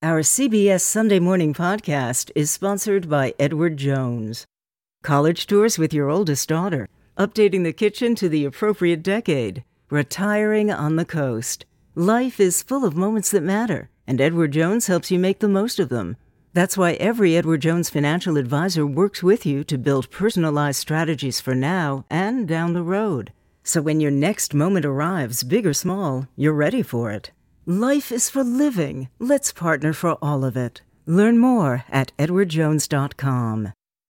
Our CBS Sunday Morning podcast is sponsored by Edward Jones. College tours with your oldest daughter, updating the kitchen to the appropriate decade, retiring on the coast. Life is full of moments that matter, and Edward Jones helps you make the most of them. That's why every Edward Jones financial advisor works with you to build personalized strategies for now and down the road. So when your next moment arrives, big or small, you're ready for it. Life is for living. Let's partner for all of it. Learn more at edwardjones.com.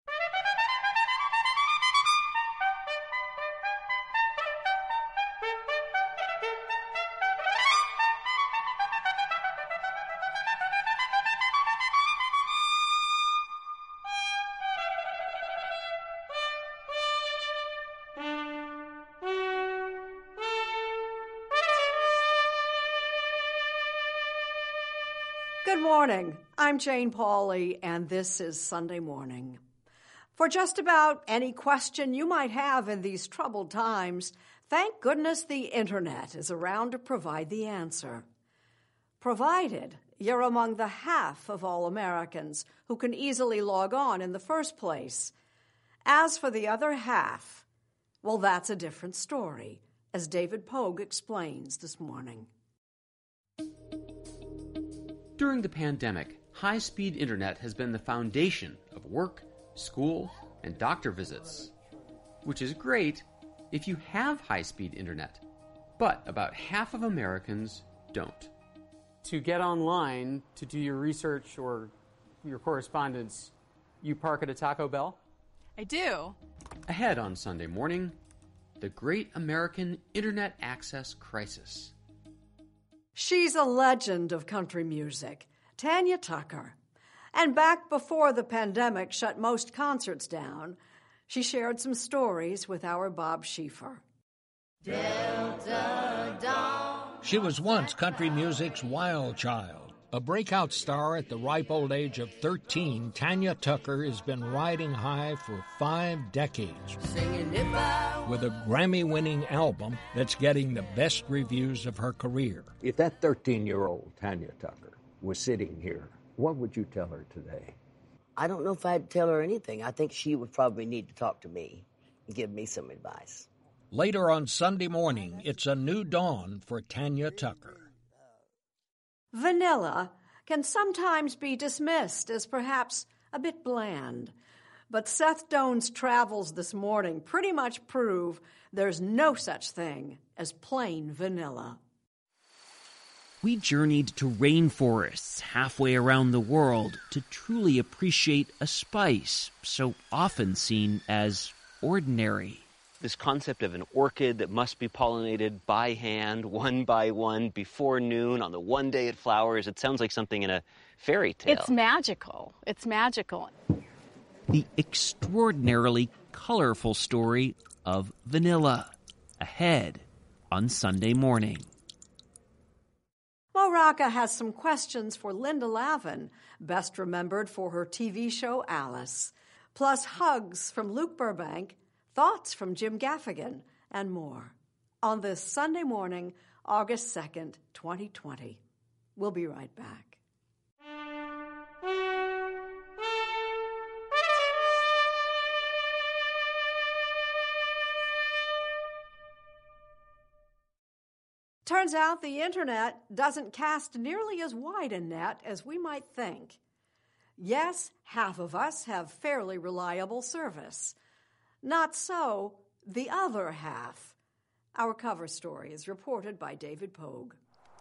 Good morning. I'm Jane Pauley, and this is Sunday Morning. For just about any question you might have in these troubled times, thank goodness the Internet is around to provide the answer. Provided you're among the half of all Americans who can easily log on in the first place. As for the other half, well, that's a different story, as David Pogue explains this morning. During the pandemic, high-speed internet has been the foundation of work, school, and doctor visits, which is great if you have high-speed internet, but about half of Americans don't. To get online to do your research or your correspondence, you park at a Taco Bell? I do. Ahead on Sunday Morning, the Great American Internet Access Crisis. She's a legend of country music, Tanya Tucker. And back before the pandemic shut most concerts down, she shared some stories with our Bob Schieffer. Delta Dawn. She was once country music's wild child. A breakout star at the ripe old age of 13, Tanya Tucker has been riding high for 5 decades with a Grammy-winning album that's getting the best reviews of her career. If that 13-year-old Tanya Tucker was sitting here, what would you tell her today? I don't know if I'd tell her anything. I think she would probably need to talk to me and give me some advice. Later on Sunday Morning, it's a new dawn for Tanya Tucker. Vanilla can sometimes be dismissed as perhaps a bit bland, but Seth Doan's travels this morning pretty much prove there's no such thing as plain vanilla. We journeyed to rainforests halfway around the world to truly appreciate a spice so often seen as ordinary. This concept of an orchid that must be pollinated by hand, one by one, before noon, on the one day it flowers, it sounds like something in a fairy tale. It's magical. It's magical. The extraordinarily colorful story of vanilla, ahead on Sunday Morning. Mo Rocca has some questions for Linda Lavin, best remembered for her TV show Alice, plus hugs from Luke Burbank, thoughts from Jim Gaffigan, and more on this Sunday morning, August 2nd, 2020. We'll be right back. Turns out the Internet doesn't cast nearly as wide a net as we might think. Yes, half of us have fairly reliable service. Not so the other half. Our cover story is reported by David Pogue.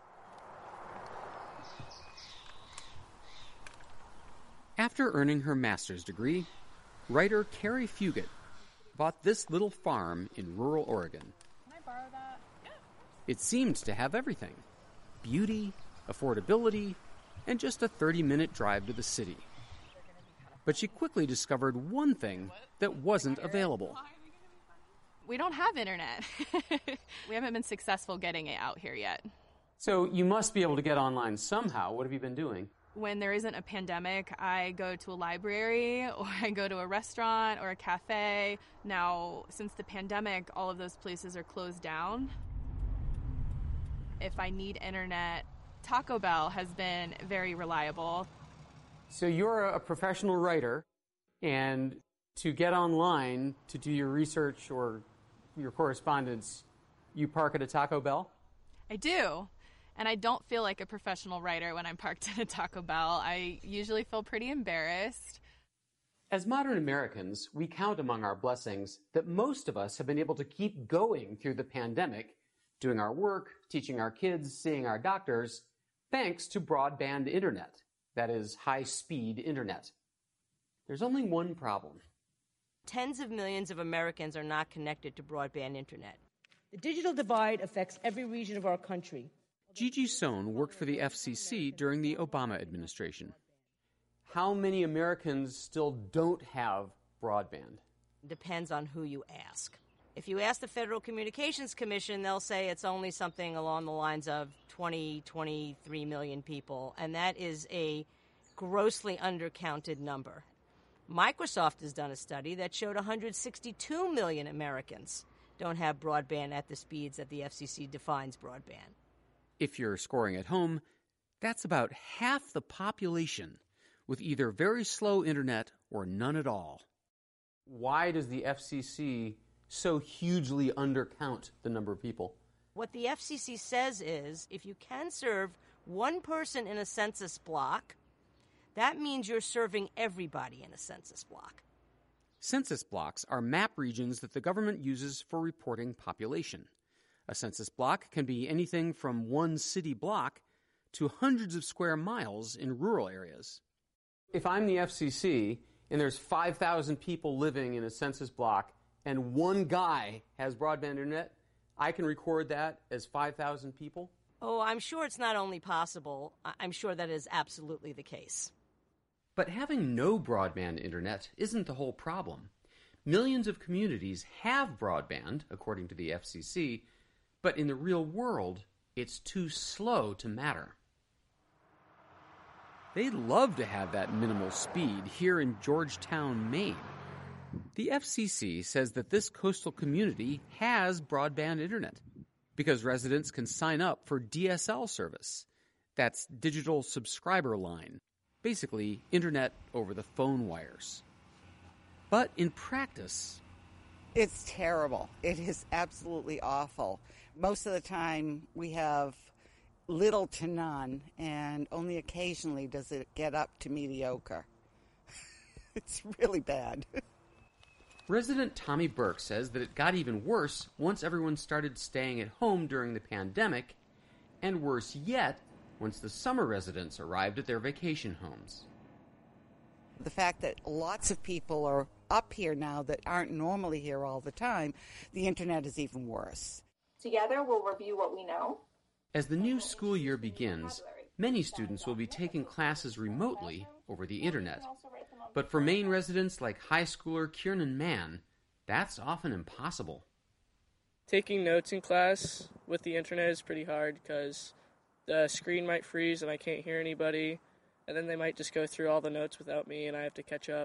After earning her master's degree, writer Carrie Fugit bought this little farm in rural Oregon. Can I borrow that? Yeah. It seemed to have everything: beauty, affordability, and just a 30-minute drive to the city. But she quickly discovered one thing that wasn't available. We don't have internet. We haven't been successful getting it out here yet. So you must be able to get online somehow. What have you been doing? When there isn't a pandemic, I go to a library or I go to a restaurant or a cafe. Now, since the pandemic, all of those places are closed down. If I need internet, Taco Bell has been very reliable. So you're a professional writer, and to get online to do your research or your correspondence, you park at a Taco Bell? I do. And I don't feel like a professional writer when I'm parked at a Taco Bell. I usually feel pretty embarrassed. As modern Americans, we count among our blessings that most of us have been able to keep going through the pandemic, doing our work, teaching our kids, seeing our doctors, thanks to broadband internet, that is, high-speed internet. There's only one problem. Tens of millions of Americans are not connected to broadband internet. The digital divide affects every region of our country. Gigi Sohn worked for the FCC during the Obama administration. How many Americans still don't have broadband? Depends on who you ask. If you ask the Federal Communications Commission, they'll say it's only something along the lines of 23 million people, and that is a grossly undercounted number. Microsoft has done a study that showed 162 million Americans don't have broadband at the speeds that the FCC defines broadband. If you're scoring at home, that's about half the population with either very slow internet or none at all. Why does the FCC so hugely undercount the number of people? What the FCC says is if you can serve one person in a census block, that means you're serving everybody in a census block. Census blocks are map regions that the government uses for reporting population. A census block can be anything from one city block to hundreds of square miles in rural areas. If I'm the FCC and there's 5,000 people living in a census block and one guy has broadband internet, I can record that as 5,000 people? Oh, I'm sure it's not only possible, I'm sure that is absolutely the case. But having no broadband internet isn't the whole problem. Millions of communities have broadband, according to the FCC, but in the real world, it's too slow to matter. They'd love to have that minimal speed here in Georgetown, Maine. The FCC says that this coastal community has broadband internet because residents can sign up for DSL service. That's digital subscriber line, basically internet over the phone wires. But in practice, it's terrible. It is absolutely awful. Most of the time we have little to none, and only occasionally does it get up to mediocre. It's really bad. Resident Tommy Burke says that it got even worse once everyone started staying at home during the pandemic, and worse yet, once the summer residents arrived at their vacation homes. The fact that lots of people are up here now that aren't normally here all the time, the internet is even worse. Together, we'll review what we know. As the new school year begins, many students will be taking classes remotely over the internet. But for Maine residents like high schooler Kiernan Mann, that's often impossible. Taking notes in class with the internet is pretty hard because the screen might freeze and I can't hear anybody, and then they might just go through all the notes without me and I have to catch up.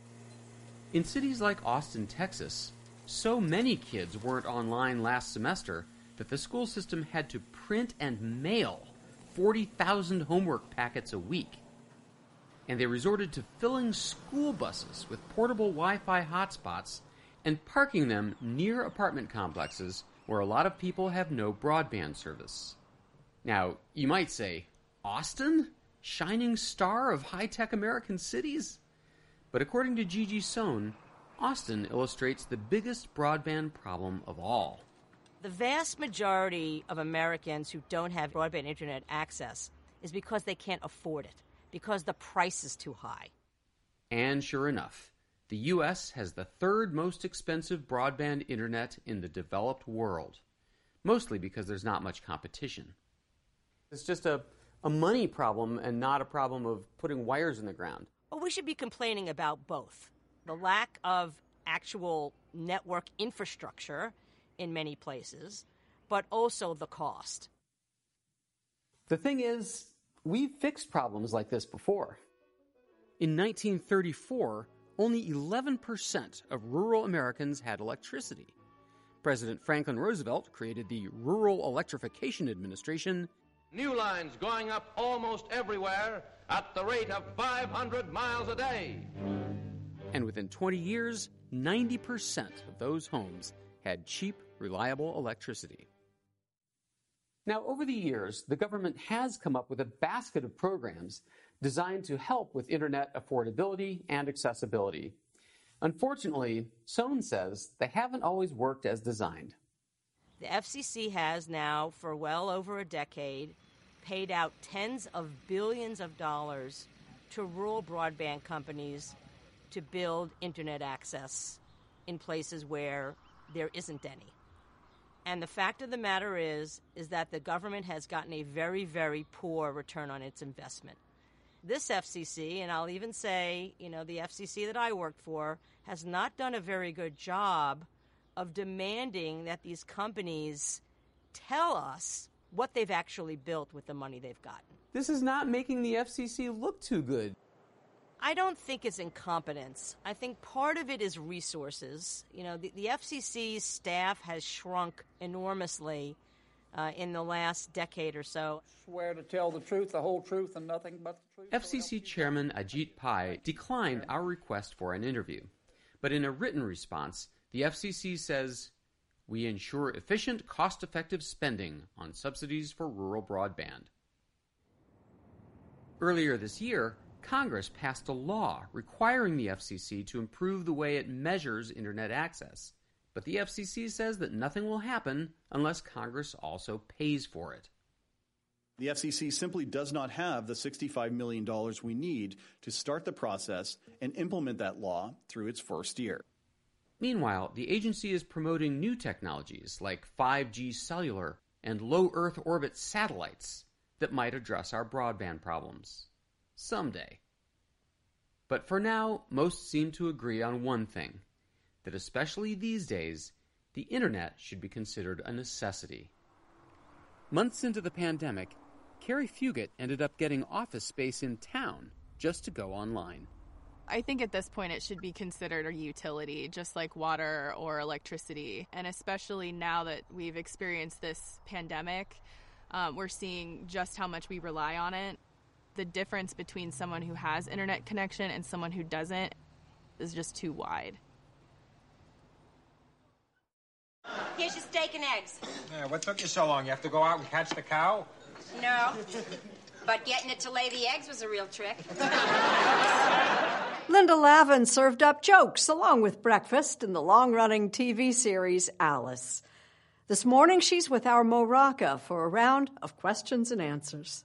In cities like Austin, Texas, so many kids weren't online last semester that the school system had to print and mail 40,000 homework packets a week. And they resorted to filling school buses with portable Wi-Fi hotspots and parking them near apartment complexes where a lot of people have no broadband service. Now, you might say, Austin? Shining star of high-tech American cities? But according to Gigi Sohn, Austin illustrates the biggest broadband problem of all. The vast majority of Americans who don't have broadband internet access is because they can't afford it, because the price is too high. And sure enough, the U.S. has the third most expensive broadband internet in the developed world, mostly because there's not much competition. It's just a money problem and not a problem of putting wires in the ground. Well, we should be complaining about both. The lack of actual network infrastructure in many places, but also the cost. The thing is, we've fixed problems like this before. In 1934, only 11% of rural Americans had electricity. President Franklin Roosevelt created the Rural Electrification Administration, New lines going up almost everywhere at the rate of 500 miles a day. And within 20 years, 90% of those homes had cheap, reliable electricity. Now, over the years, the government has come up with a basket of programs designed to help with internet affordability and accessibility. Unfortunately, Sohn says they haven't always worked as designed. The FCC has now, for well over a decade, paid out tens of billions of dollars to rural broadband companies to build internet access in places where there isn't any. And the fact of the matter is that the government has gotten a very, very poor return on its investment. This FCC, and I'll even say, the FCC that I worked for, has not done a very good job of demanding that these companies tell us what they've actually built with the money they've gotten. This is not making the FCC look too good. I don't think it's incompetence. I think part of it is resources. The FCC's staff has shrunk enormously in the last decade or so. Swear to tell the truth, the whole truth, and nothing but the truth. FCC Chairman Ajit Pai declined our request for an interview. But in a written response, the FCC says, "We ensure efficient, cost-effective spending on subsidies for rural broadband." Earlier this year, Congress passed a law requiring the FCC to improve the way it measures internet access. But the FCC says that nothing will happen unless Congress also pays for it. The FCC simply does not have the $65 million we need to start the process and implement that law through its first year. Meanwhile, the agency is promoting new technologies like 5G cellular and low Earth orbit satellites that might address our broadband problems. Someday. But for now, most seem to agree on one thing, that especially these days, the internet should be considered a necessity. Months into the pandemic, Carrie Fugit ended up getting office space in town just to go online. I think at this point it should be considered a utility, just like water or electricity. And especially now that we've experienced this pandemic, we're seeing just how much we rely on it. The difference between someone who has internet connection and someone who doesn't is just too wide. Here's your steak and eggs. Yeah, what took you so long? You have to go out and catch the cow? No, but getting it to lay the eggs was a real trick. Linda Lavin served up jokes along with breakfast in the long-running TV series Alice. This morning, she's with our Mo Rocca for a round of questions and answers.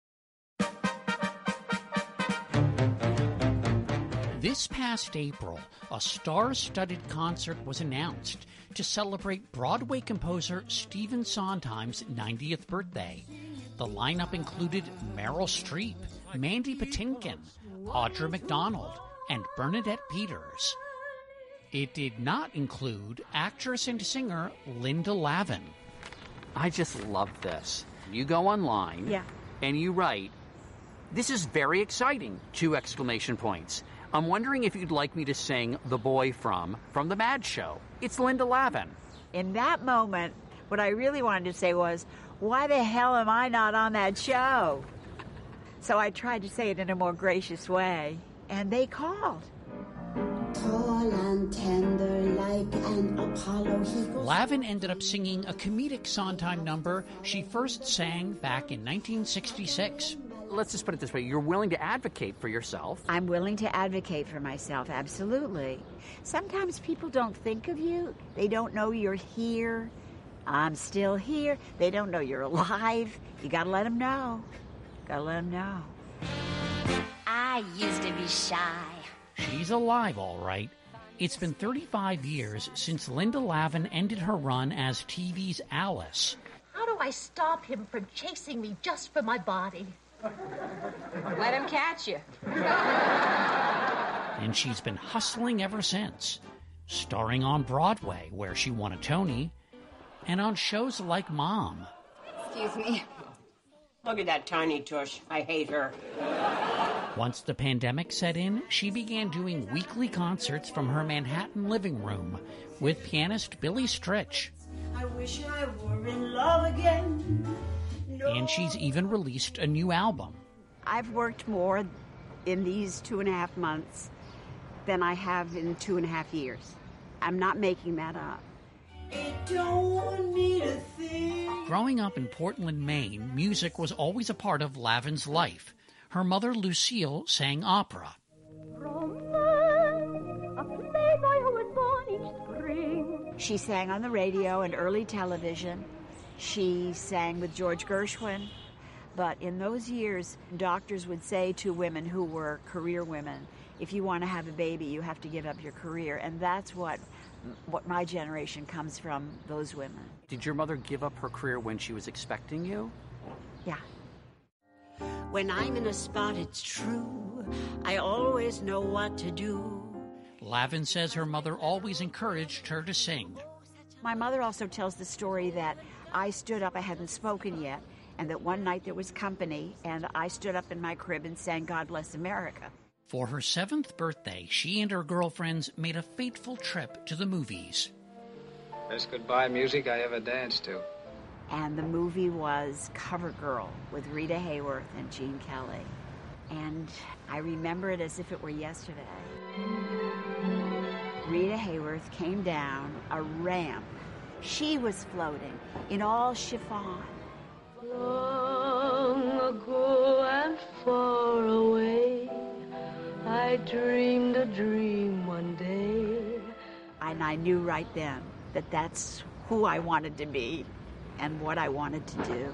This past April, a star-studded concert was announced to celebrate Broadway composer Stephen Sondheim's 90th birthday. The lineup included Meryl Streep, Mandy Patinkin, Audra McDonald, and Bernadette Peters. It did not include actress and singer Linda Lavin. I just love this. You go online and you write, "This is very exciting!" 2 exclamation points. I'm wondering if you'd like me to sing The Boy from The Mad Show. It's Linda Lavin. In that moment, what I really wanted to say was, why the hell am I not on that show? So I tried to say it in a more gracious way, and they called. Tall and tender like an Apollo. Lavin ended up singing a comedic Sondheim number she first sang back in 1966. Let's just put it this way. You're willing to advocate for yourself. I'm willing to advocate for myself, absolutely. Sometimes people don't think of you. They don't know you're here. I'm still here. They don't know you're alive. You gotta let them know. Gotta let them know. I used to be shy. She's alive, all right. It's been 35 years since Linda Lavin ended her run as TV's Alice. How do I stop him from chasing me just for my body? Let him catch you. And she's been hustling ever since, starring on Broadway, where she won a Tony, and on shows like Mom. Excuse me. Look at that tiny tush. I hate her. Once the pandemic set in, she began doing weekly concerts from her Manhattan living room with pianist Billy Stritch. I wish I were in love again. And she's even released a new album. I've worked more in these 2.5 months than I have in 2.5 years. I'm not making that up. Growing up in Portland, Maine, music was always a part of Lavin's life. Her mother, Lucille, sang opera. She sang on the radio and early television. She sang with George Gershwin. But in those years, doctors would say to women who were career women, if you want to have a baby, you have to give up your career. And that's what my generation comes from, those women. Did your mother give up her career when she was expecting you? Yeah. When I'm in a spot, it's true. I always know what to do. Lavin says her mother always encouraged her to sing. My mother also tells the story that I stood up, I hadn't spoken yet, and that one night there was company, and I stood up in my crib and sang God Bless America. For her 7th birthday, she and her girlfriends made a fateful trip to the movies. Best goodbye music I ever danced to. And the movie was Cover Girl with Rita Hayworth and Gene Kelly. And I remember it as if it were yesterday. Rita Hayworth came down a ramp. She was floating in all chiffon. Long ago and far away, I dreamed a dream one day. And I knew right then that that's who I wanted to be and what I wanted to do.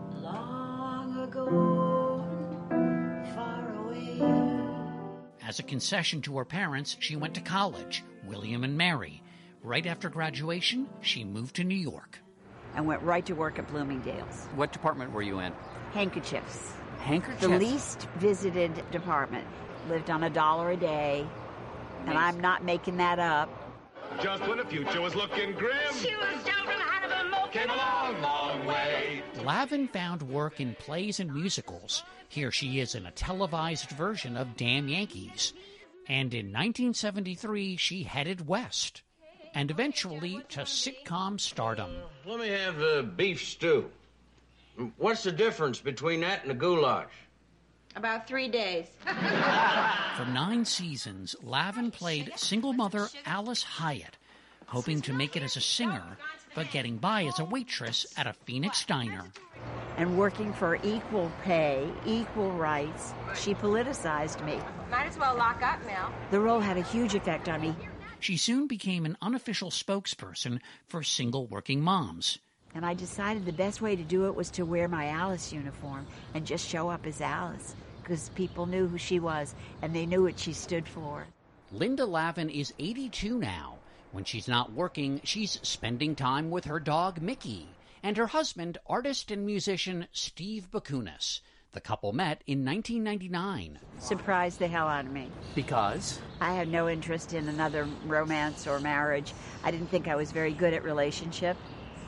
Long ago, far away. As a concession to her parents, she went to college, William and Mary. Right after graduation, she moved to New York. And went right to work at Bloomingdale's. What department were you in? Handkerchiefs. Handkerchiefs? The least visited department. Lived on $1 a day. And I'm not making that up. Just when the future was looking grim, She was down from Hannibal, came a long, long way. Lavin found work in plays and musicals. Here she is in a televised version of Damn Yankees. And in 1973, she headed west. And eventually to sitcom stardom. Let me have beef stew. What's the difference between that and a goulash? About 3 days. For 9 seasons, Lavin played single mother Alice Hyatt, hoping to make it as a singer, but getting by as a waitress at a Phoenix diner. And working for equal pay, equal rights, she politicized me. Might as well lock up now. The role had a huge effect on me. She soon became an unofficial spokesperson for single working moms. And I decided the best way to do it was to wear my Alice uniform and just show up as Alice, because people knew who she was and they knew what she stood for. Linda Lavin is 82 now. When she's not working, she's spending time with her dog Mickey and her husband, artist and musician Steve Bakunis. The couple met in 1999. Surprised the hell out of me. Because? I had no interest in another romance or marriage. I didn't think I was very good at relationship.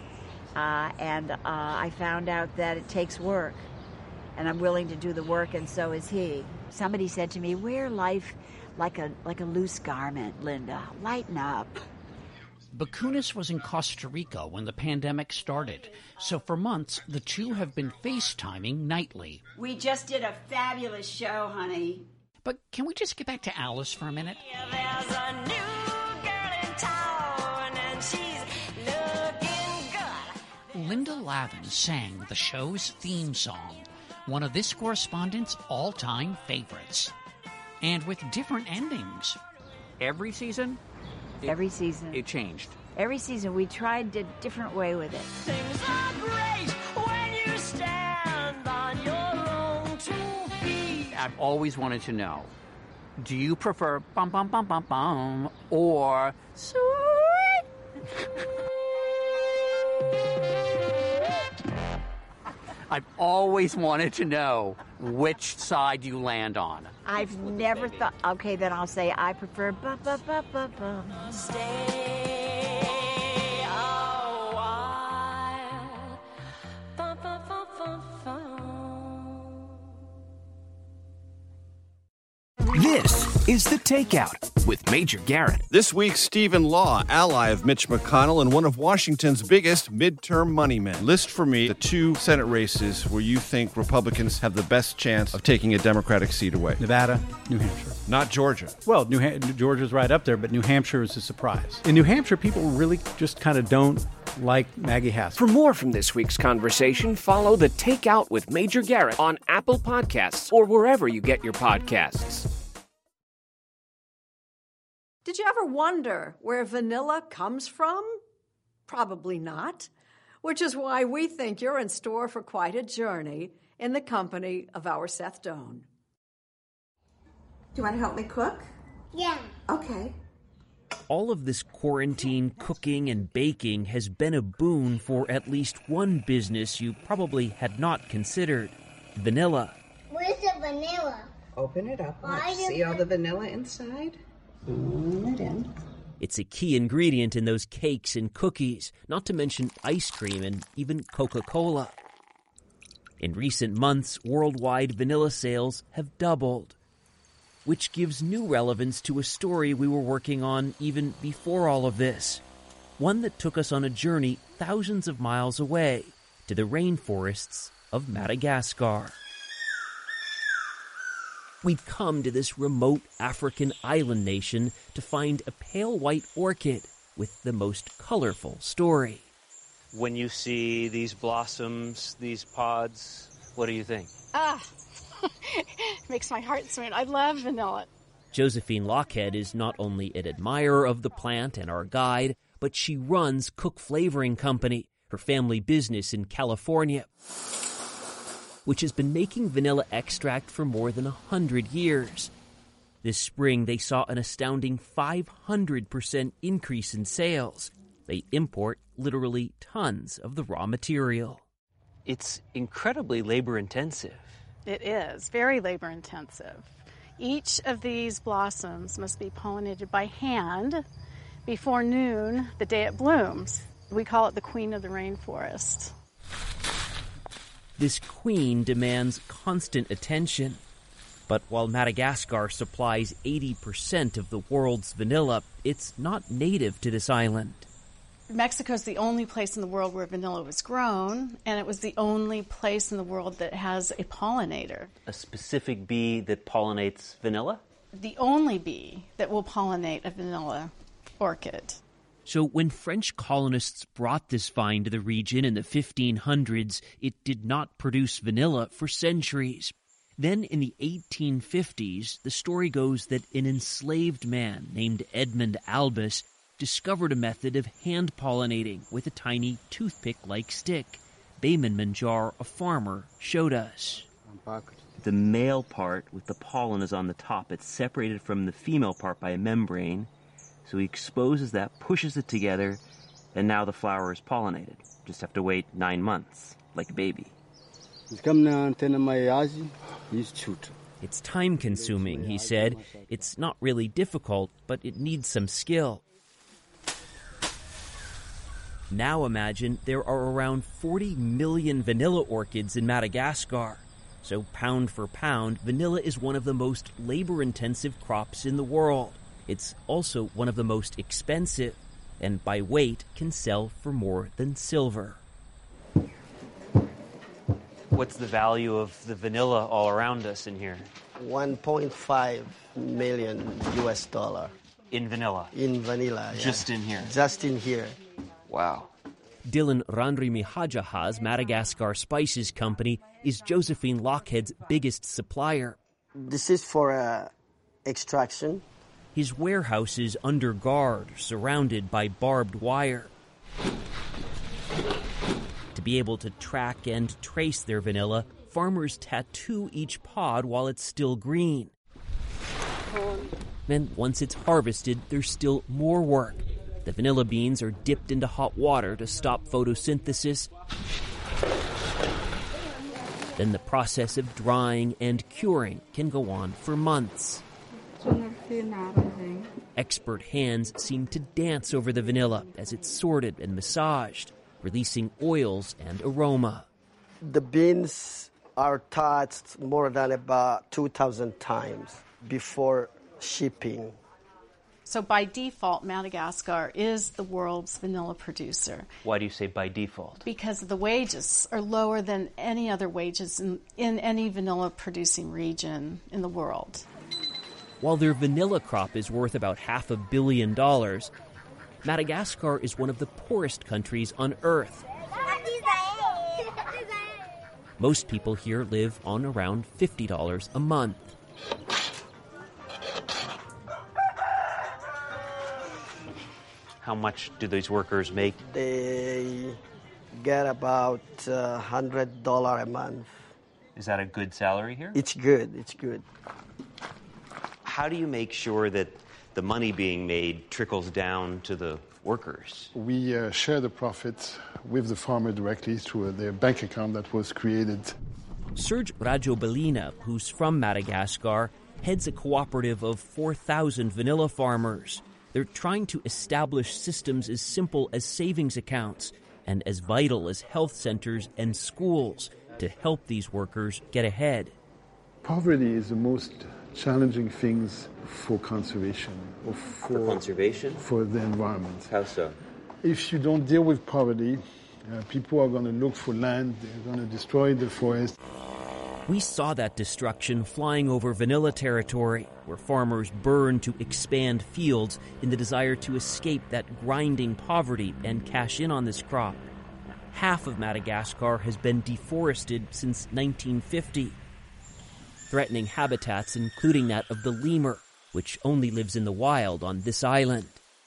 And I found out that it takes work. And I'm willing to do the work, and so is he. Somebody said to me, wear life like a loose garment, Linda. Lighten up. Bakunis was in Costa Rica when the pandemic started, so for months the two have been FaceTiming nightly. We just did a fabulous show, honey. But can we just get back to Alice for a minute? There's a new girl in town, and she's looking good. Linda Lavin sang the show's theme song, one of this correspondent's all-time favorites, and with different endings. Every season? Every season. It changed. Every season we tried a different way with it. Things are great when you stand on your own 2 feet. I've always wanted to know, do you prefer bum bum bum bum bum or sweet? I've always wanted to know which side you land on. I've never thought, okay, then I'll say I prefer ba-ba-ba-ba-bum. Stay a while. Ba-ba-ba-ba-ba. This is The Takeout with Major Garrett. This week, Stephen Law, ally of Mitch McConnell and one of Washington's biggest midterm money men. List for me the 2 Senate races where you think Republicans have the best chance of taking a Democratic seat away. Nevada, New Hampshire. Not Georgia. Well, Georgia's right up there, but New Hampshire is a surprise. In New Hampshire, people really just kind of don't like Maggie Haskell. For more from this week's conversation, follow The Takeout with Major Garrett on Apple Podcasts or wherever you get your podcasts. Did you ever wonder where vanilla comes from? Probably not, which is why we think you're in store for quite a journey in the company of our Seth Doane. Do you want to help me cook? Yeah. Okay. All of this quarantine cooking and baking has been a boon for at least one business you probably had not considered: vanilla. Where's the vanilla? Open it up. Why Let's do see all the vanilla inside. Spoon it in. It's a key ingredient in those cakes and cookies, not to mention ice cream and even Coca-Cola. In recent months, worldwide vanilla sales have doubled, which gives new relevance to a story we were working on even before all of this. One that took us on a journey thousands of miles away to the rainforests of Madagascar. We'd come to this remote African island nation to find a pale white orchid with the most colorful story. When you see these blossoms, these pods, what do you think? Makes my heart swoon. I love vanilla. Josephine Lockhead is not only an admirer of the plant and our guide, but she runs Cook Flavoring Company, her family business in California, which has been making vanilla extract for more than 100 years. This spring, they saw an astounding 500% increase in sales. They import literally tons of the raw material. It's incredibly labor-intensive. It is very labor-intensive. Each of these blossoms must be pollinated by hand before noon, the day it blooms. We call it the queen of the rainforest. This queen demands constant attention. But while Madagascar supplies 80% of the world's vanilla, it's not native to this island. Mexico's the only place in the world where vanilla was grown, and it was the only place in the world that has a pollinator. A specific bee that pollinates vanilla? The only bee that will pollinate a vanilla orchid. So when French colonists brought this vine to the region in the 1500s, it did not produce vanilla for centuries. Then in the 1850s, the story goes that an enslaved man named Edmund Albus discovered a method of hand-pollinating with a tiny toothpick-like stick. Bayman Manjar, a farmer, showed us. The male part with the pollen is on the top. It's separated from the female part by a membrane. So he exposes that, pushes it together, and now the flower is pollinated. Just have to wait 9 months, like a baby. It's time-consuming, he said. It's not really difficult, but it needs some skill. Now imagine there are around 40 million vanilla orchids in Madagascar. So pound for pound, vanilla is one of the most labor-intensive crops in the world. It's also one of the most expensive, and by weight can sell for more than silver. What's the value of the vanilla all around us in here? $1.5 million US. In vanilla? In vanilla, yeah. Just in here? Just in here. Wow. Dylan Randrimihajaha's Madagascar Spices Company is Josephine Lockhead's biggest supplier. This is for extraction. His warehouse is under guard, surrounded by barbed wire. To be able to track and trace their vanilla, farmers tattoo each pod while it's still green. Then, once it's harvested, there's still more work. The vanilla beans are dipped into hot water to stop photosynthesis. Then the process of drying and curing can go on for months. Expert hands seem to dance over the vanilla as it's sorted and massaged, releasing oils and aroma. The beans are touched more than about 2,000 times before shipping. So by default, Madagascar is the world's vanilla producer Why do you say by default? because the wages are lower than any other wages in any vanilla producing region in the world. While their vanilla crop is worth about $500 million, Madagascar is one of the poorest countries on Earth. Most people here live on around $50 a month. How much do these workers make? They get about $100 a month. Is that a good salary here? It's good. It's good. How do you make sure that the money being made trickles down to the workers? We share the profits with the farmer directly through their bank account that was created. Serge Rajobelina, who's from Madagascar, heads a cooperative of 4,000 vanilla farmers. They're trying to establish systems as simple as savings accounts and as vital as health centers and schools to help these workers get ahead. Poverty is the most challenging things for conservation or for conservation? For the environment. How so? If you don't deal with poverty, people are going to look for land, they're going to destroy the forest. We saw that destruction flying over vanilla territory, where farmers burn to expand fields in the desire to escape that grinding poverty and cash in on this crop. Half of Madagascar has been deforested since 1950, threatening habitats including that of the lemur, which only lives in the wild on this island.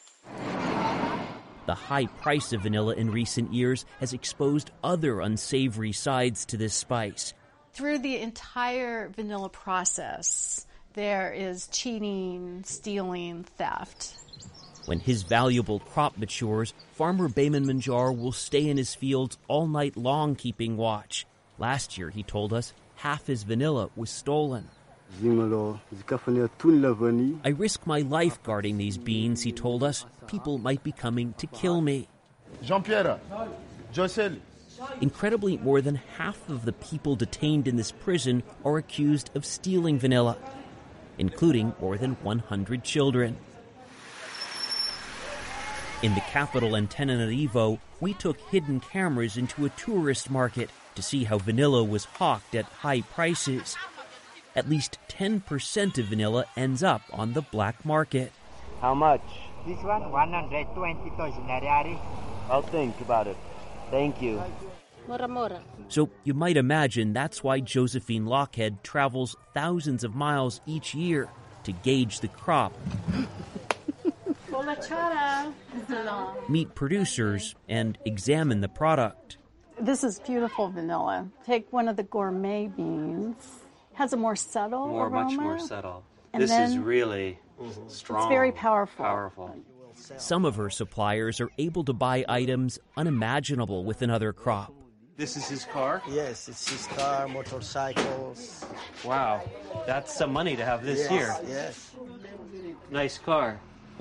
The high price of vanilla in recent years has exposed other unsavory sides to this spice. Through the entire vanilla process, there is cheating, stealing, theft. When his valuable crop matures, farmer Bayman Manjar will stay in his fields all night long keeping watch. Last year, he told us, half his vanilla was stolen. I risk my life guarding these beans, he told us. People might be coming to kill me. Jean-Pierre, Jocel. Incredibly, more than half of the people detained in this prison are accused of stealing vanilla, including more than 100 children. In the capital Antananarivo, we took hidden cameras into a tourist market to see how vanilla was hawked at high prices. At least 10% of vanilla ends up on the black market. How much? This one, 120,000 reais. I'll think about it. Thank you. So you might imagine that's why Josephine Lockhead travels thousands of miles each year to gauge the crop, meet producers, and examine the product. This is beautiful vanilla. Take one of the gourmet beans. Has a more subtle aroma. Much more subtle. And this is really strong. It's very powerful. Some of her suppliers are able to buy items unimaginable with another crop. This is his car? Yes, it's his car, motorcycles. Wow, that's some money to have this here. Yes. Nice car.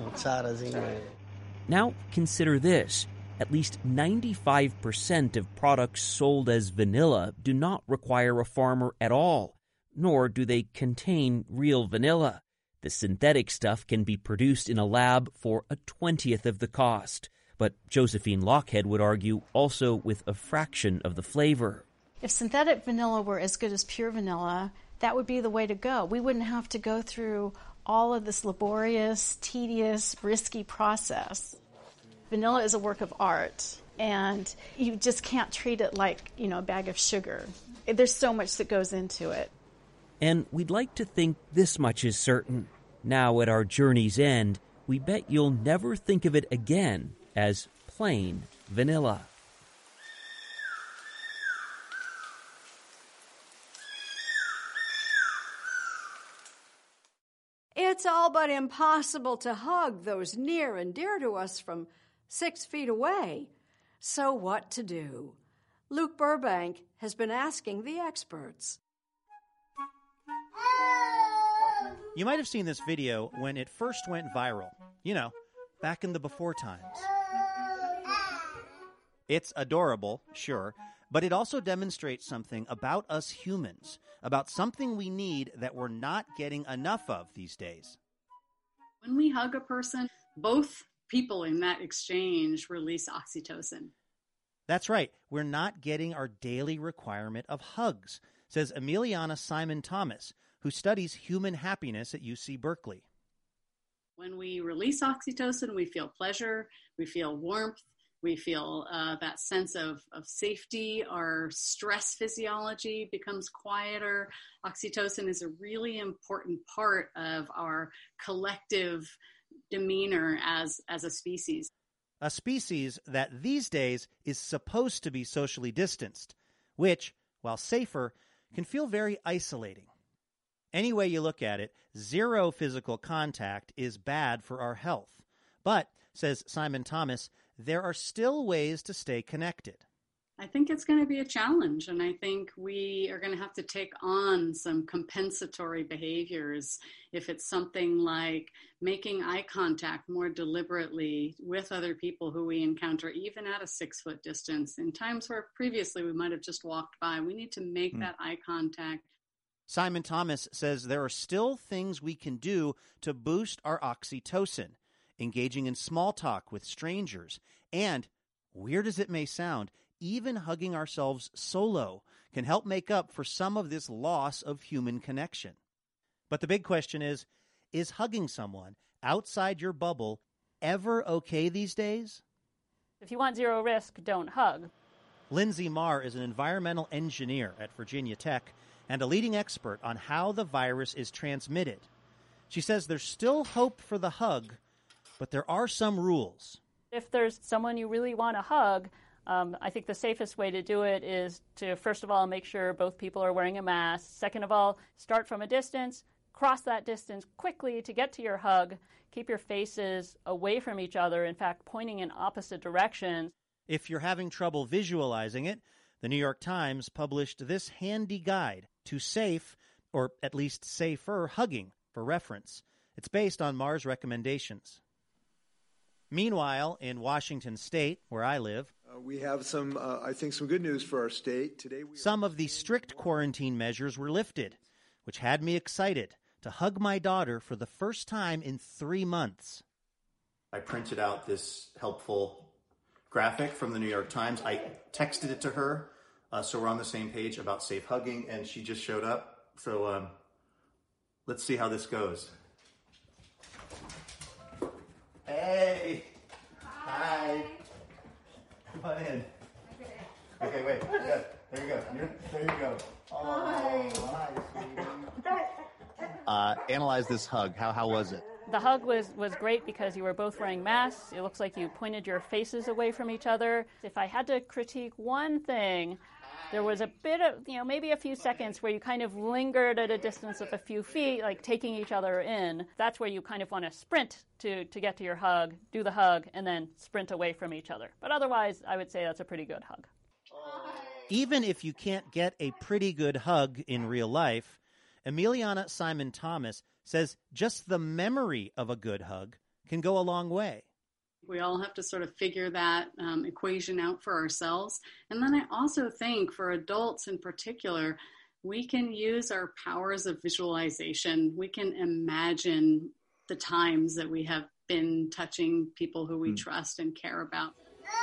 Now consider this. At least 95% of products sold as vanilla do not require a farmer at all, nor do they contain real vanilla. The synthetic stuff can be produced in a lab for 1/20th of the cost, but Josephine Lockhead would argue also with a fraction of the flavor. If synthetic vanilla were as good as pure vanilla, that would be the way to go. We wouldn't have to go through all of this laborious, tedious, risky process. Vanilla is a work of art, and you just can't treat it like, a bag of sugar. There's so much that goes into it. And we'd like to think this much is certain. Now at our journey's end, we bet you'll never think of it again as plain vanilla. It's all but impossible to hug those near and dear to us from 6 feet away. So what to do? Luke Burbank has been asking the experts. You might have seen this video when it first went viral. Back in the before times. It's adorable, sure, but it also demonstrates something about us humans, about something we need that we're not getting enough of these days. When we hug a person, both people in that exchange release oxytocin. That's right. We're not getting our daily requirement of hugs, says Emiliana Simon Thomas, who studies human happiness at UC Berkeley. When we release oxytocin, we feel pleasure, we feel warmth, we feel that sense of safety. Our stress physiology becomes quieter. Oxytocin is a really important part of our collective demeanor as a species. A species that these days is supposed to be socially distanced, which, while safer, can feel very isolating. Any way you look at it, zero physical contact is bad for our health. But, says Simon Thomas, there are still ways to stay connected. I think it's going to be a challenge, and I think we are going to have to take on some compensatory behaviors. If it's something like making eye contact more deliberately with other people who we encounter, even at a 6-foot distance. In times where previously we might have just walked by, we need to make that eye contact. Simon Thomas says there are still things we can do to boost our oxytocin, engaging in small talk with strangers, and, weird as it may sound, even hugging ourselves solo can help make up for some of this loss of human connection. But the big question is hugging someone outside your bubble ever okay these days? If you want zero risk, don't hug. Lindsay Marr is an environmental engineer at Virginia Tech and a leading expert on how the virus is transmitted. She says there's still hope for the hug, but there are some rules. If there's someone you really want to hug, I think the safest way to do it is to, first of all, make sure both people are wearing a mask. Second of all, start from a distance, cross that distance quickly to get to your hug. Keep your faces away from each other, in fact, pointing in opposite directions. If you're having trouble visualizing it, the New York Times published this handy guide to safe, or at least safer, hugging for reference. It's based on Marr's recommendations. Meanwhile, in Washington State, where I live, we have some good news for our state. Today, some of the strict quarantine measures were lifted, which had me excited to hug my daughter for the first time in 3 months. I printed out this helpful graphic from the New York Times. I texted it to her, so we're on the same page about safe hugging, and she just showed up. So let's see how this goes. Hey! Hi! Come on in. Okay, wait. Good. There you go. There you go. Oh, hi, sweetie. Analyze this hug. How was it? The hug was great because you were both wearing masks. It looks like you pointed your faces away from each other. If I had to critique one thing, there was a bit of, maybe a few seconds where you kind of lingered at a distance of a few feet, like taking each other in. That's where you kind of want to sprint to get to your hug, do the hug, and then sprint away from each other. But otherwise, I would say that's a pretty good hug. Even if you can't get a pretty good hug in real life, Emiliana Simon Thomas says just the memory of a good hug can go a long way. We all have to sort of figure that equation out for ourselves. And then I also think for adults in particular, we can use our powers of visualization. We can imagine the times that we have been touching people who we trust and care about.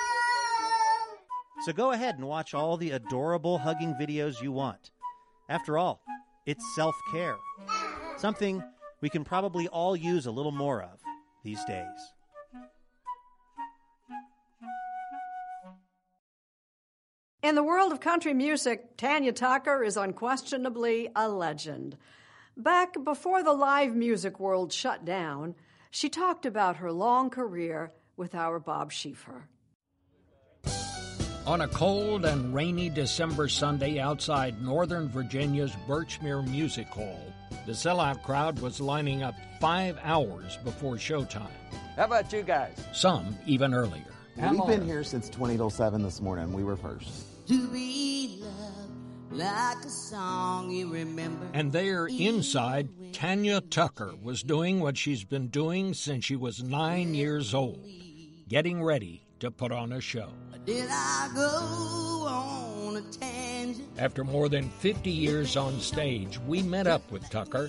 So go ahead and watch all the adorable hugging videos you want. After all, it's self-care. Something we can probably all use a little more of these days. In the world of country music, Tanya Tucker is unquestionably a legend. Back before the live music world shut down, she talked about her long career with our Bob Schieffer. On a cold and rainy December Sunday outside Northern Virginia's Birchmere Music Hall, the sellout crowd was lining up 5 hours before showtime. How about you guys? Some even earlier. We've been here since 20 till 7 this morning. We were first. To be loved like a song you remember. And there, inside, Tanya Tucker was doing what she's been doing since she was 9 years old, getting ready to put on a show. Did I go on a tangent? After more than 50 years on stage, we met up with Tucker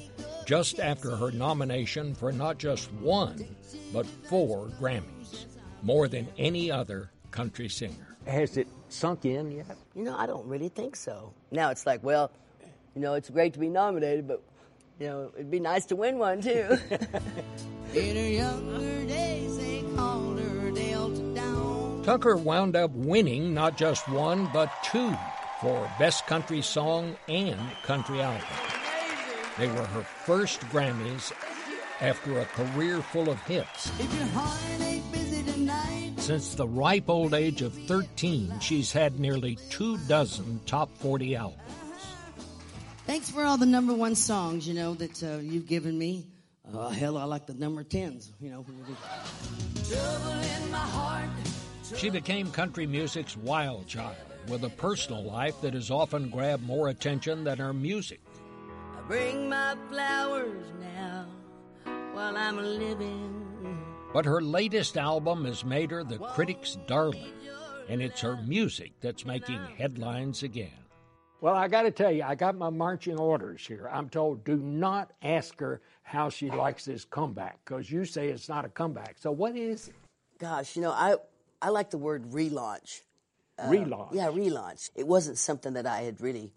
just after her nomination for not just 1, but 4 Grammys, more than any other country singer. Has it sunk in yet? You know, I don't really think so. Now it's like, well, you know, it's great to be nominated, but, you know, it'd be nice to win one, too. In her younger days, they called her Delta Dawn. Tucker wound up winning not just 1, but 2 for Best Country Song and Country Album. They were her first Grammys after a career full of hits. If your heart ain't busy tonight. Since the ripe old age of 13, she's had nearly 24 top 40 albums. Thanks for all the number 1 songs, you know, that you've given me. Hell, I like the number 10s, you know. Trouble in my heart. She became country music's wild child, with a personal life that has often grabbed more attention than her music. I bring my flowers now while I'm living. But her latest album has made her the critics' darling, and it's her music that's making headlines again. Well, I got to tell you, I got my marching orders here. I'm told do not ask her how she likes this comeback, because you say it's not a comeback. So what is it? Gosh, you know, I like the word relaunch. Relaunch? Yeah, relaunch. It wasn't something that I had really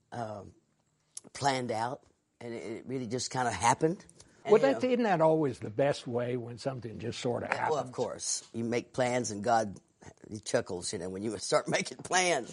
planned out, and it really just kind of happened. Well, isn't that always the best way when something just sort of happens? Well, of course. You make plans, and God, he chuckles, you know, when you start making plans.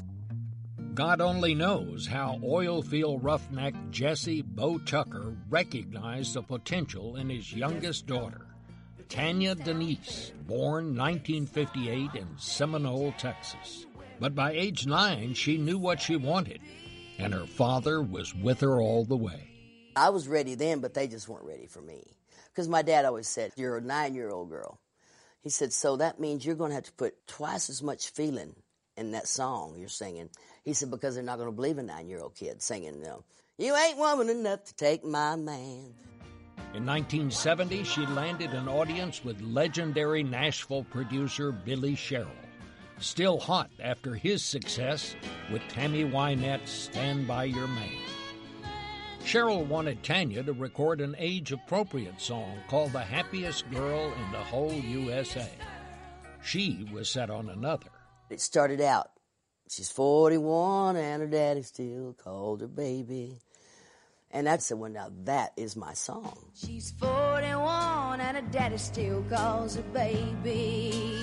God only knows how oilfield roughneck Jesse Bo Tucker recognized the potential in his youngest daughter, Tanya Denise, born 1958 in Seminole, Texas. But by age 9, she knew what she wanted, and her father was with her all the way. I was ready then, but they just weren't ready for me. Because my dad always said, you're a 9-year-old girl. He said, so that means you're going to have to put twice as much feeling in that song you're singing. He said, because they're not going to believe a 9-year-old kid singing, you know, you ain't woman enough to take my man. In 1970, she landed an audience with legendary Nashville producer Billy Sherrill, still hot after his success with Tammy Wynette's Stand By Your Man. Sherrill wanted Tanya to record an age-appropriate song called The Happiest Girl in the Whole USA. She was set on another. It started out, she's 41 and her daddy still called her baby. And I said, well, now that is my song. She's 41 and her daddy still calls her baby.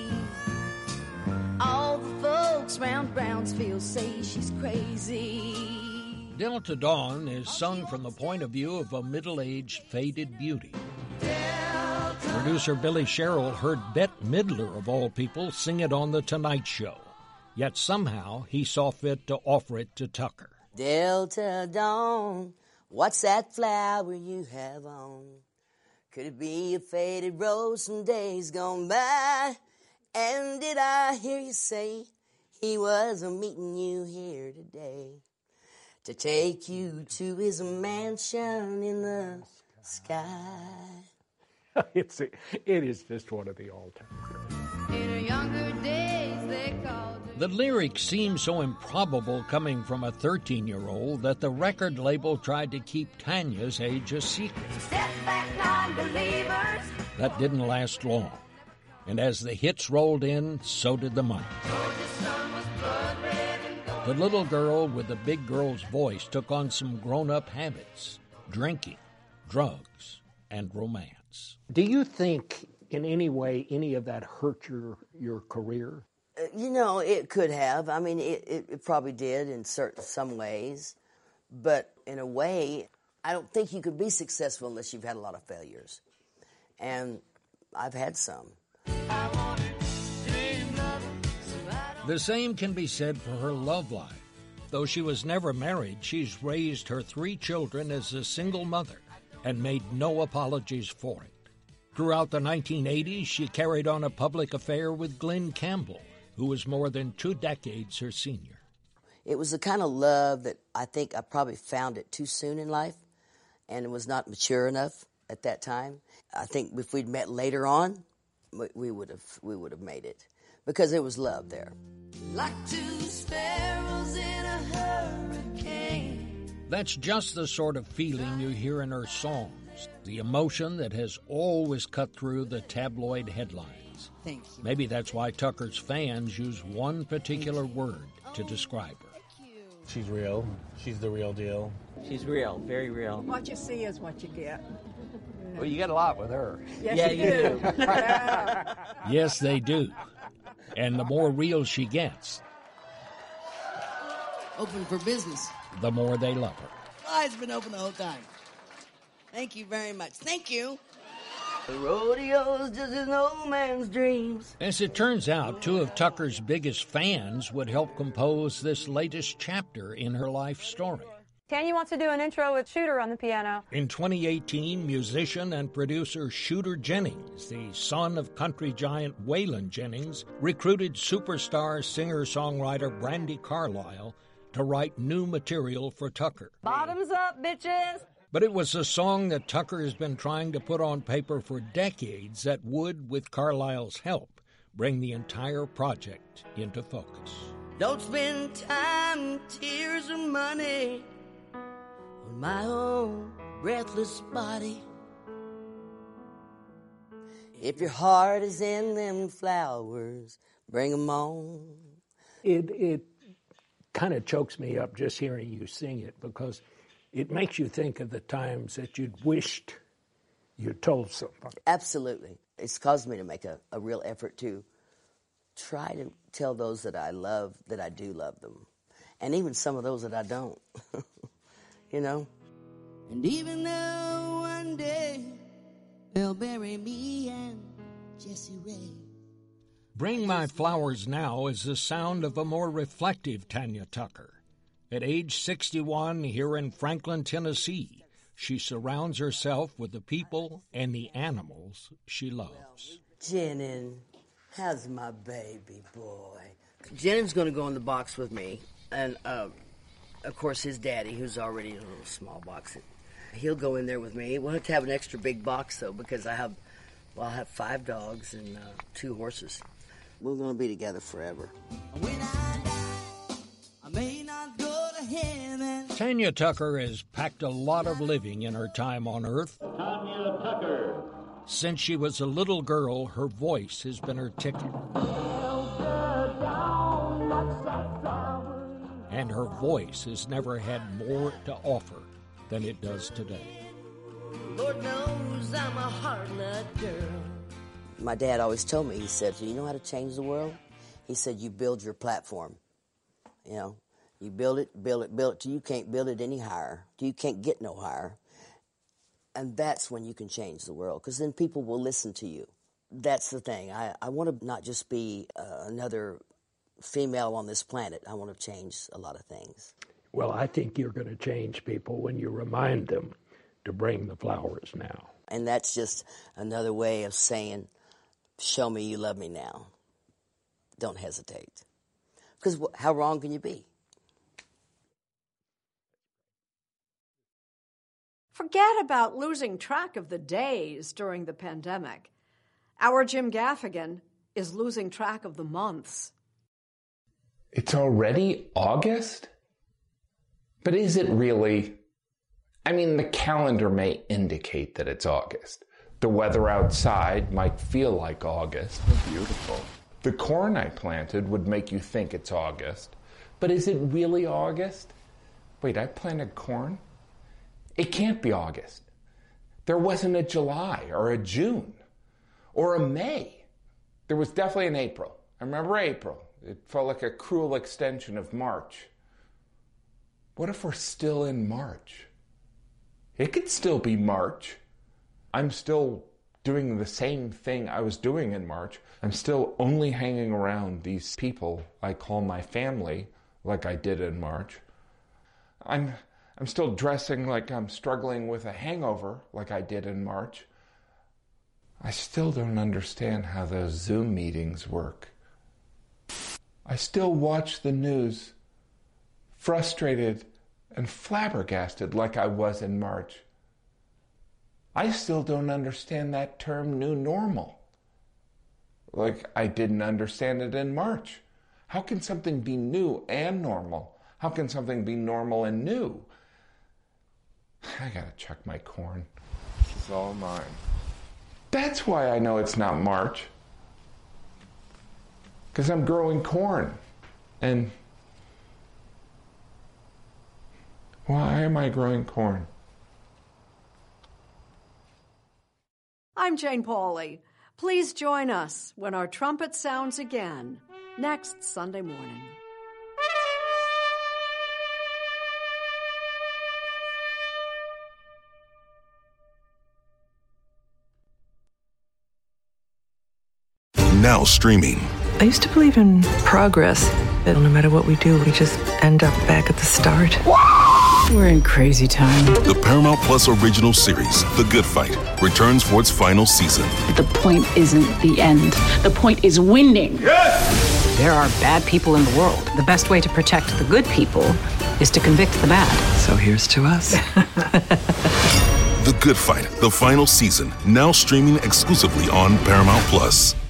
All the folks round Brownsville say she's crazy. Delta Dawn is sung from the point of view of a middle-aged, faded beauty. Producer Billy Sherrill heard Bette Midler, of all people, sing it on The Tonight Show. Yet somehow he saw fit to offer it to Tucker. Delta Dawn, what's that flower you have on? Could it be a faded rose from days gone by? And did I hear you say he was meeting you here today to take you to his mansion in the sky? It is just one of the all-time greats. In her younger days, they called her. The lyrics seem so improbable coming from a 13-year-old that the record label tried to keep Tanya's age a secret. Step back, non-believers. That didn't last long. And as the hits rolled in, so did the money. The little girl with the big girl's voice took on some grown-up habits: drinking, drugs, and romance. Do you think in any way any of that hurt your career? You know, it could have. I mean, it probably did in some ways. But in a way, I don't think you could be successful unless you've had a lot of failures. And I've had some. The same can be said for her love life. Though she was never married, she's raised her 3 children as a single mother and made no apologies for it. Throughout the 1980s, she carried on a public affair with Glenn Campbell, who was more than 2 decades her senior. It was the kind of love that I think I probably found it too soon in life, and it was not mature enough at that time. I think if we'd met later on, we would have made it, because there was love there. Like 2 sparrows in a hurricane. That's just the sort of feeling you hear in her songs, the emotion that has always cut through the tabloid headlines. Thank you. Maybe that's why Tucker's fans use one particular word to describe her. She's real. She's the real deal. She's real, very real. What you see is what you get. Well, you get a lot with her. Yes, you do. Yes, they do. And the more real she gets, Open for business. the more they love her. Oh, it's been open the whole time. Thank you very much. Thank you. The rodeo's just an old man's dreams. As it turns out, two of Tucker's biggest fans would help compose this latest chapter in her life story. Tanya wants to do an intro with Shooter on the piano. In 2018, musician and producer Shooter Jennings, the son of country giant Waylon Jennings, recruited superstar singer-songwriter Brandi Carlile to write new material for Tucker. Bottoms up, bitches! But it was a song that Tucker has been trying to put on paper for decades that would, with Carlile's help, bring the entire project into focus. Don't spend time, tears, or money on my own breathless body. If your heart is in them flowers, bring them on. It kind of chokes me up just hearing you sing it, because it makes you think of the times that you'd wished you told someone. Absolutely. It's caused me to make a real effort to try to tell those that I love that I do love them. And even some of those that I don't. You know? And even though one day they'll bury me and Jessie Ray. Bring My Flowers Now is the sound of a more reflective Tanya Tucker. At age 61, here in Franklin, Tennessee, she surrounds herself with the people and the animals she loves. Jenin, how's my baby boy? Jenin's going to go in the box with me. And, of course, his daddy, who's already in a little small box, he'll go in there with me. We'll have to have an extra big box, though, because I'll have 5 dogs and 2 horses. We're going to be together forever. When I die, I may not go to heaven. Tanya Tucker has packed a lot of living in her time on Earth. Tanya Tucker. Since she was a little girl, her voice has been her ticket. And her voice has never had more to offer than it does today. Lord knows I'm a hard nut girl. My dad always told me, he said, "Do you know how to change the world?" He said, "You build your platform. You know, you build it till you can't build it any higher, till you can't get no higher. And that's when you can change the world, because then people will listen to you." That's the thing. I want to not just be another female on this planet. I want to change a lot of things. Well, I think you're going to change people when you remind them to bring the flowers now. And that's just another way of saying, show me you love me now. Don't hesitate. Because how wrong can you be? Forget about losing track of the days during the pandemic. Our Jim Gaffigan is losing track of the months. It's already August? But is it really? I mean, the calendar may indicate that it's August. The weather outside might feel like August. Beautiful. The corn I planted would make you think it's August. But is it really August? Wait, I planted corn? It can't be August. There wasn't a July or a June or a May. There was definitely an April. I remember April. It felt like a cruel extension of March. What if we're still in March? It could still be March. I'm still doing the same thing I was doing in March. I'm still only hanging around these people I call my family, like I did in March. I'm still dressing like I'm struggling with a hangover, like I did in March. I still don't understand how those Zoom meetings work. I still watch the news, frustrated and flabbergasted like I was in March. I still don't understand that term new normal, like I didn't understand it in March. How can something be new and normal? How can something be normal and new? I gotta check my corn. This is all mine. That's why I know it's not March. Because I'm growing corn. And why am I growing corn? I'm Jane Pauley. Please join us when our trumpet sounds again next Sunday morning. Now streaming. I used to believe in progress, that no matter what we do, we just end up back at the start. We're in crazy time. The Paramount Plus original series, The Good Fight, returns for its final season. The point isn't the end. The point is winning. Yes! There are bad people in the world. The best way to protect the good people is to convict the bad. So here's to us. The Good Fight, the final season, now streaming exclusively on Paramount Plus.